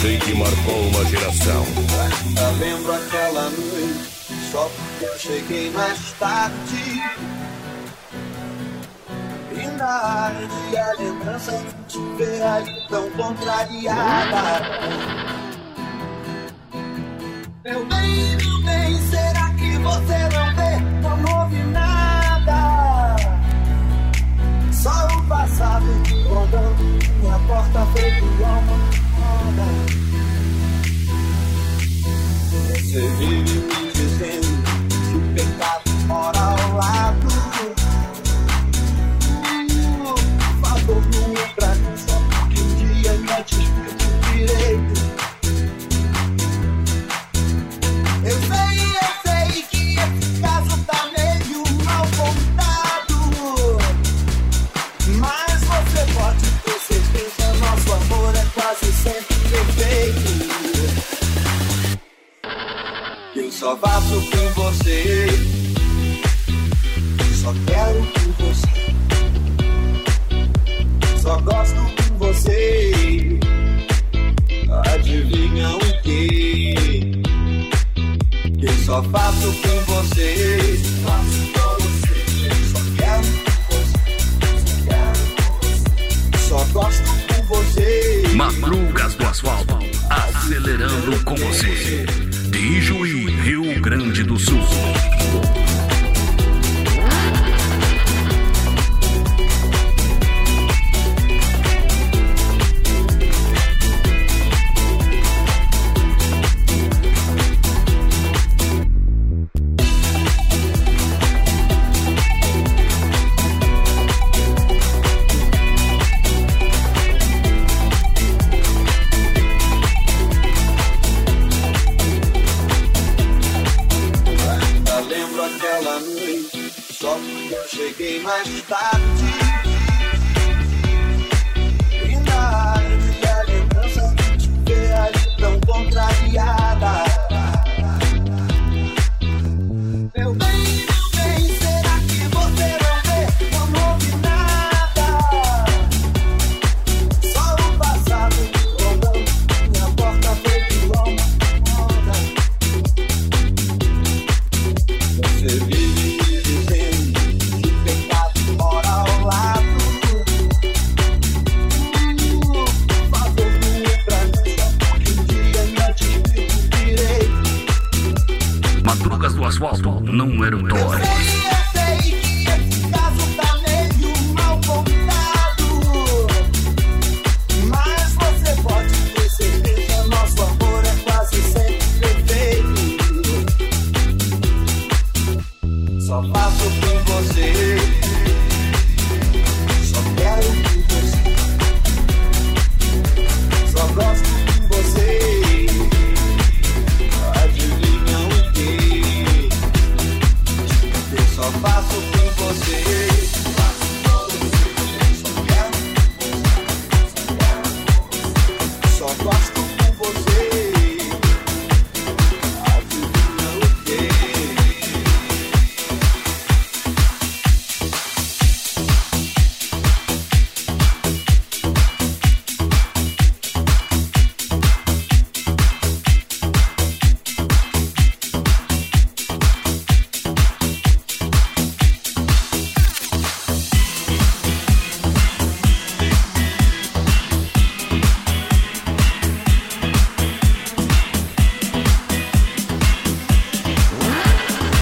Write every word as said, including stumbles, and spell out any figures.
D J que marcou uma geração. Eu lembro aquela noite, só porque eu cheguei mais tarde. E na área a lembrança de te ver ali tão contrariada. Meu bem, meu bem, será que você não vê? Não houve nada, só o passado rondando minha porta feito uma roda. Você vive me dizendo que o pecado mora ao lado. Uh, por favor, não é pra mim, só porque um dia me te explico direito. Eu sei, eu sei que esse caso tá meio mal contado, mas você pode ter certeza, nosso amor é quase sempre perfeito. Eu só faço com você, só quero com você, só gosto com você. Adivinha o quê? Eu só faço com você, faço com você, só quero com você, só quero com você, só gosto com você. Madrugas do Asfalto, acelerando com você. De Ijuí, Rio Grande do Sul. Cheguei mais tarde e na área a lembrança de te ver ali tão contrariada. Meu bem, meu bem, será que você não vê? Não houve nada, só o passado rondando minha porta feito uma roda. Você vive me dizendo mora ao lado. Uh, por favor, não é pra mim, só porque um dia me te explico direito. Madrugas do Asfalto, não era um toy.